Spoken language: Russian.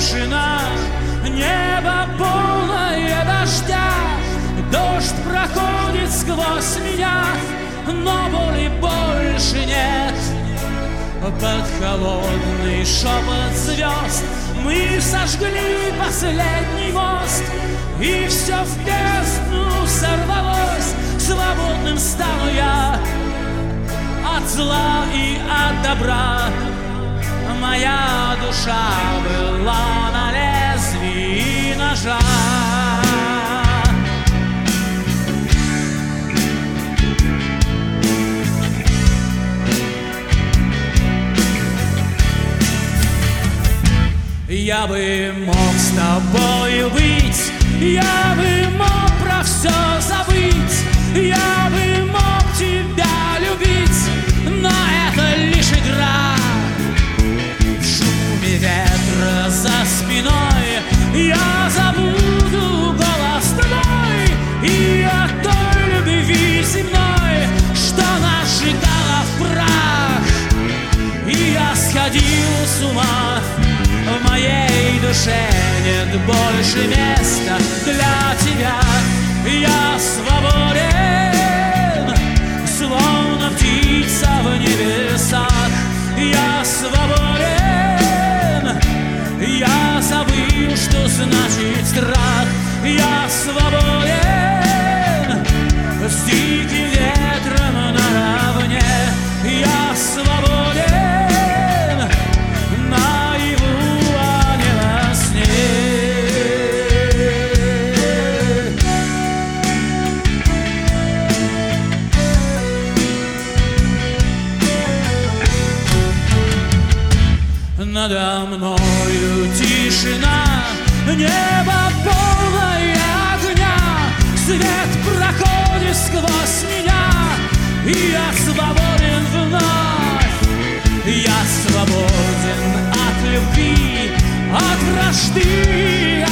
тишина, небо полное дождя. Дождь проходит сквозь меня, но боли больше нет. Под холодный шепот звезд мы сожгли последний мост, и все в бездну сорвалось. Свободным стану я от зла и от добра. Моя душа была на лезвии ножа. Я бы мог с тобою быть, я бы мог про все забыть, я бы мог тебя любить, но это лишь игра. В шуме ветра за спиной я забуду голос твой и о той любви земной, что нас сжигала в прах. И я сходил с ума, в моей душе нет больше места для тебя. Я свободен, словно птица в небесах. Я свободен, я забыл, что значит страх. Я свободен, с диким ветром наравне. Я свободен, надо мною тишина, небо полное огня. Свет проходит сквозь меня, и я свободен вновь. Я свободен от любви, от вражды,